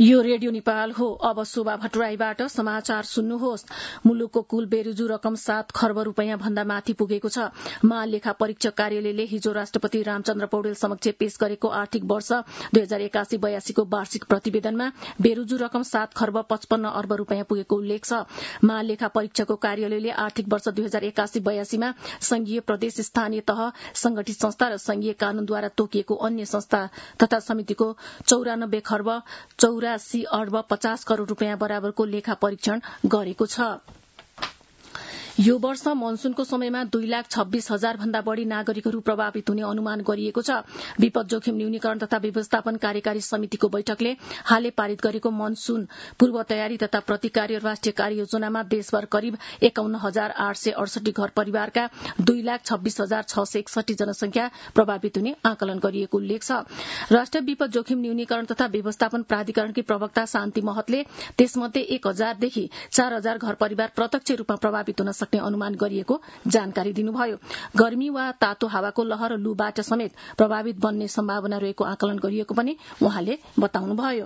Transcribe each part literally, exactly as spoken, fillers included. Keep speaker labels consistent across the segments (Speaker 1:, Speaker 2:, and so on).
Speaker 1: यो रेडियो नेपाल हो। अब शोभा भट्टराईबाट समाचार सुन्नुहोस्। मुलुकको कुल बेरुजु रकम सात खर्ब रूपियाँ भन्दा माथि पुगेको छ। महालेखा परीक्षक कार्यालयले हिजो राष्ट्रपति रामचन्द्र पौडेल समक्ष पेश गरेको आर्थिक वर्ष दुई हजार एकासी बयासीको वार्षिक प्रतिवेदनमा बेरुजु रकम सात खर्ब पचपन्न अर्ब रूपियाँ पुगेको उल्लेख छ। महालेखा परीक्षकको कार्यालयले आर्थिक वर्ष दुई हजार एकासी बयासीमा संघीय प्रदेश, स्थानीय तह, संगठित संस्था र संघीय कानूनद्वारा तोकिएको अन्य संस्था तथा समितिको चौरानब्बे खर्ब चौरासी अर्ब पचास करोड़ रूपियाँ बराबरको लेखा परीक्षण गरेको छ। यो वर्ष मनसूनको समयमा दुई लाख छब्बीस हजार भन्दा बढ़ी नागरिकहरू प्रभावित हुने अनुमान गरिएको छ। विपद जोखिम न्यूनीकरण तथा व्यवस्थापन कार्यकारी समितिको बैठकले हालै पारित गरेको मनसून पूर्व तयारी तथा प्रतिकार्य राष्ट्रिय कार्ययोजनामा देशभर करिब एकाउन्न हजार आठ सय अडसठी घर परिवारका दुई लाख छब्बीस हजार छ सय एकसठी जनसंख्या प्रभावित हुने आकलन गरिएको उल्लेख छ। राष्ट्रिय विपद जोखिम न्यूनीकरण तथा व्यवस्थापन प्राधिकरणकी प्रवक्ता शान्ति महतले त्यसमध्ये एक हजारदेखि चार हजार घर परिवार प्रत्यक्ष रूपमा प्रभावित हुन सक्ने अनुमान गरिएको जानकारी दिनुभयो। गर्मी वा तातो हावाको लहर र लूबाट समेत प्रभावित बन्ने सम्भावना रहेको आकलन गरिएको पनि उहाँले बताउनुभयो।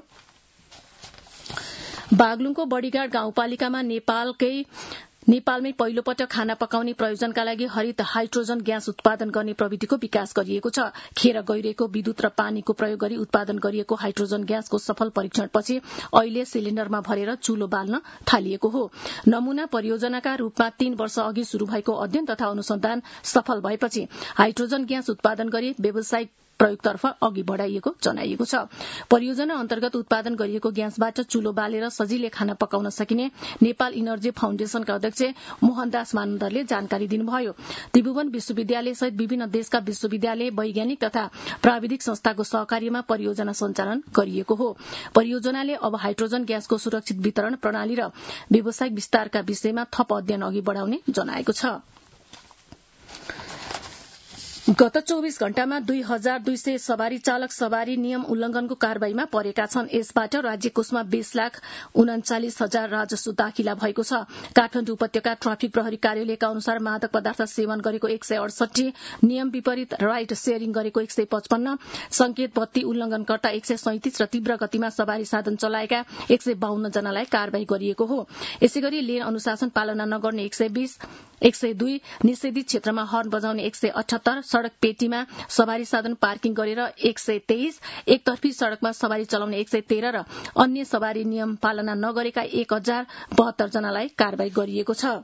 Speaker 1: बागलुङको बड़ीघाट गाउँपालिकामा नेपालकै नेपालमै पहिलो पटक खाना पकाउने प्रयोजनका लागि हरित हाइड्रोजन ग्यास उत्पादन गर्ने प्रविधिको विकास गरिएको छ। खेर गइरहेको विद्युत र पानीको प्रयोग गरी उत्पादन गरिएको हाइड्रोजन ग्यासको सफल परीक्षणपछि अहिले सिलिण्डरमा भरेर चूलो बाल्न थालिएको हो। नमूना परियोजनाका रूपमा तीन वर्ष अघि शुरू भएको अध्ययन तथा अनुसन्धान सफल भएपछि हाइड्रोजन ग्यास उत्पादन गरी व्यावसायिक प्रयोगतर्फ अघि बढ़ाइएको जनाइएको छ। परियोजना अन्तर्गत उत्पादन गरिएको ग्यासबाट चूलो बालेर सजिलै खाना पकाउन सकिने नेपाल इनर्जी फाउन्डेशनका अध्यक्ष मोहनदास मानन्दरले जानकारी दिनुभयो। त्रिभुवन विश्वविद्यालय सहित विभिन्न देशका विश्वविद्यालय, वैज्ञानिक तथा प्राविधिक संस्थाको सहकार्यमा परियोजना सञ्चालन गरिएको हो। परियोजनाले अब हाइड्रोजन ग्यासको सुरक्षित वितरण प्रणाली र व्यावसायिक विस्तारका विषयमा थप अध्ययन अघि बढ़ाउने जनाएको छ। गत चौबीस घण्टामा दुई हजार दुई सय सवारी चालक सवारी नियम उल्लंघनको कारवाहीमा परेका छन्। यसबाट राज्य कोषमा बीस लाख उन्चालिस हजार राजस्व दाखिला भएको छ। काठमाडौँ उपत्यका ट्राफिक प्रहरी कार्यालयका अनुसार मादक पदार्थ सेवन गरेको एक सय अडसठी, नियम विपरीत राइड शेयरिङ गरेको एक सय पचपन्न, संकेत बत्ती उल्लंघनकर्ता एक सय सैंतिस र तीव्र गतिमा सवारी साधन चलाएका एक सय बाहन्न जनालाई कारवाही गरिएको हो। यसैगरी लेन अनुशासन पालना नगर्ने एक सय बीस, एक सय दुई, निषेधित क्षेत्रमा हर्न बजाउने एक सय अठहत्तर, सड़क पेटीमा सवारी साधन पार्किङ गरेर एक सय तेइस, एकतर्फी सड़कमा सवारी चलाउने एक सय तेह्र र अन्य सवारी नियम पालना नगरेका एक हजार बहत्तर जनालाई कारवाही गरिएको छ।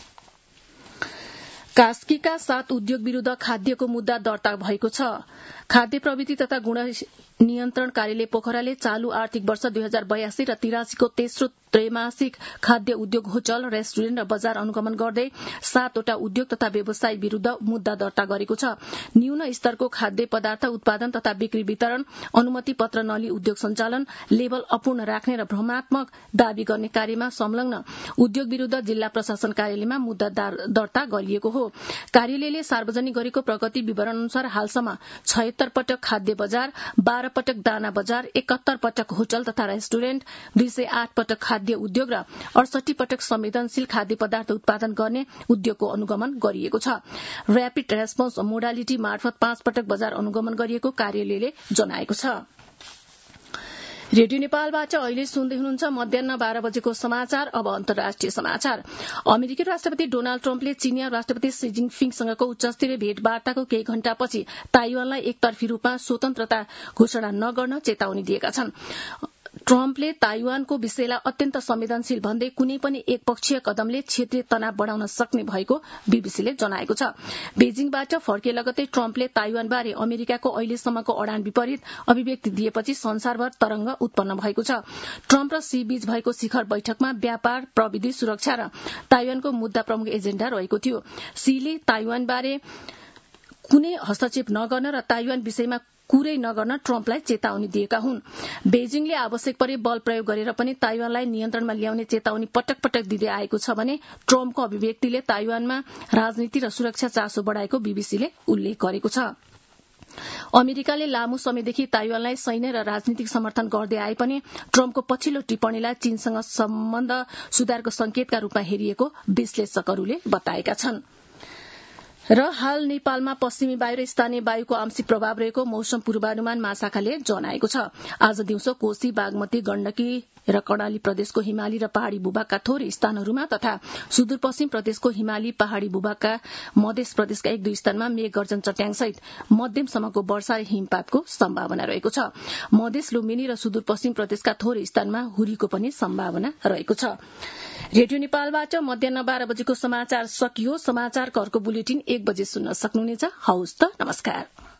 Speaker 1: कास्कीका सात उद्योग विरूद्ध खाद्यको मुद्दा दर्ता भएको छ। खाद्य प्रविधि तथा गुण नियन्त्रण कार्यालय पोखराले चालू आर्थिक वर्ष दुई हजार बयासी र तिरासीको तेस्रो त्रैमासिक खाद्य उद्योग, होटल, रेस्टुरेन्ट र बजार अनुगमन गर्दै सातवटा उद्योग तथा व्यवसाय विरूद्ध मुद्दा दर्ता गरेको छ। न्यून स्तरको खाद्य पदार्थ उत्पादन तथा बिक्री वितरण, अनुमति पत्र नलिई उद्योग सञ्चालन, लेबल अपूर्ण राख्ने र भ्रमात्मक दावी गर्ने कार्यमा संलग्न उद्योग विरूद्ध जिल्ला प्रशासन कार्यालयमा मुद्दा दर्ता गरिएको हो। कार्यालयले सार्वजनिक गरेको प्रगति विवरण अनुसार हालसम्म छयत्तर पटक खाद्य बजार, बाह्र पटक दाना बजार, एकात्तर पटक होटल तथा रेस्टुरेन्ट, दुई सय आठ पटक खाद्य उद्योग र अडसठी पटक संवेदनशील खाद्य पदार्थ उत्पादन गर्ने उद्योगको अनुगमन गरिएको छ। र्यापिड रेस्पोन्स मोडालिटी मार्फत पाँच पटक बजार अनुगमन गरिएको कार्यालयले जनाएको छ। रेडियो नेपालबाट अहिले सुन्दै हुनुहुन्छ मध्याह बाह्र बजेको समाचार। अब अन्तर्राष्ट्रिय समाचार। अमेरिकी राष्ट्रपति डोनाल्ड ट्रम्पले चीनिया राष्ट्रपति शी जिनपिङसँगको उच्चस्तरीय भेटवार्ताको केही घण्टापछि ताइवानलाई एकतर्फी रूपमा स्वतन्त्रता घोषणा नगर्न चेतावनी दिएका छन्। ट्रम्पले ताइवानको विषयलाई अत्यन्त संवेदनशील भन्दै कुनै पनि एकपक्षीय कदमले क्षेत्रीय तनाव बढ़ाउन सक्ने भएको बीबीसीले जनाएको छ। बेजिङबाट फर्के लगतै ट्रम्पले ताइवानबारे अमेरिकाको अहिलेसम्मको अडान विपरीत अभिव्यक्ति दिएपछि संसारभर तरंग उत्पन्न भएको छ। ट्रम्प र शी बीच भएको शिखर बैठकमा व्यापार, प्रविधि, सुरक्षा र ताइवानको मुद्दा प्रमुख एजेण्डा रहेको थियो। शीले ताइवानबारे कुनै हस्तक्षेप नगर्न र ताइवान विषयमा कुरै नगर्न ट्रम्पलाई चेतावनी दिएका हुन्। बेजिङले आवश्यक परे बल प्रयोग गरेर पनि ताइवानलाई नियन्त्रणमा ल्याउने चेतावनी पटक पटक दिँदै आएको छ भने ट्रम्पको अभिव्यक्तिले ताइवानमा राजनीति र सुरक्षा चासो बढ़ाएको बीबीसीले उल्लेख गरेको छ। अमेरिकाले लामो समयदेखि ताइवानलाई सैन्य र राजनीतिक समर्थन गर्दै आए पनि ट्रम्पको पछिल्लो टिप्पणीलाई चीनसँग सम्बन्ध सुधारको संकेतका रूपमा हेरिएको विश्लेषकहरूले बताएका छन्। र हाल नेपालमा पश्चिमी वायु र स्थानीय वायुको आंशिक प्रभाव रहेको मौसम पूर्वानुमान महाशाखाले जनाएको छ। आज दिउँसो कोशी, बागमती, गण्डकी र कर्णाली प्रदेशको हिमाली र पहाड़ी भूभागका थोरै स्थानहरूमा तथा सुदूरपश्चिम प्रदेशको हिमाली पहाड़ी भूभागका मध्य प्रदेशका एक दुई स्थानमा मेघ गर्जन चट्याङसहित मध्यमसम्मको वर्षा र हिमपातको सम्भावना रहेको छ। मधेस, लुम्बिनी र सुदूरपश्चिम प्रदेशका थोरै स्थानमा हुरीको पनि सम्भावना रहेको छ। रेडियो नेपालबाट मध्याह बाह्र बजेको समाचार सकियो। समाचारको अर्को बुलेटिन एक बजे सुन्न सक्नुहुनेछ। हौस् त, नमस्कार।